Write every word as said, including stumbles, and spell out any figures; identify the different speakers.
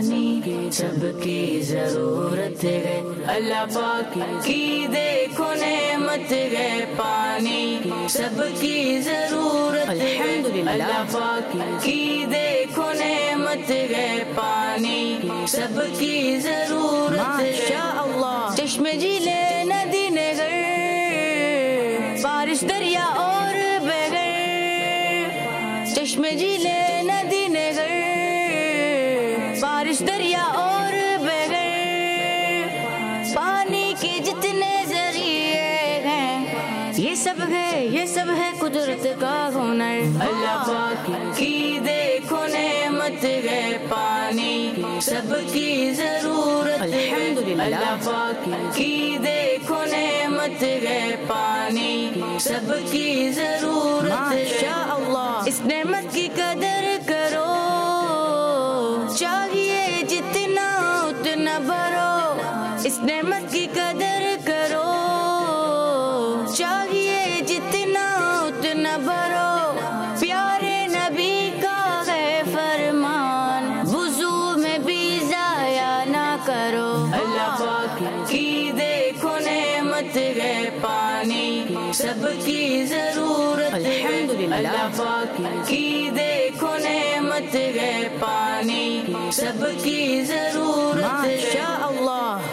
Speaker 1: پانی سب کی ضرورت ہے، اللہ پاک کی دیکھو نعمت ہے، پانی سب کی ضرورت ہے، اللہ پاک کی دیکھو نعمت ہے، پانی سب کی ضرورت ہے، ماشاء اللہ۔ چشمے جھیلے ندی نگر بارش دریا اور بغیر، چشمے جھیلے ندی نگر بارش دریا اور بغیر، پانی کے جتنے ذریعے ہیں یہ سب ہے یہ سب ہے قدرت کا ہنر، اللہ پاک کی دیکھو نعمت ہے، پانی سب کی ضرورت ہے، اللہ پاک کی دیکھو نعمت ہے، پانی سب کی ضرورت ہے، ماشاء اللہ۔ اس نعمت کی قدر کرو، چاہیے جتنا اتنا بھرو، اس نعمت کی قدر کرو، چاہیے جتنا اتنا بھرو، پیارے نبی کا ہے فرمان، وضو میں بھی ضائع نہ کرو، اللہ پاک کی دیکھو نعمت ہے، پانی سب کی ضرورت ہے، اللہ پاک کی دیکھو نعمت ہے، پانی سب کی ضرورت ہے، ماشاء اللہ۔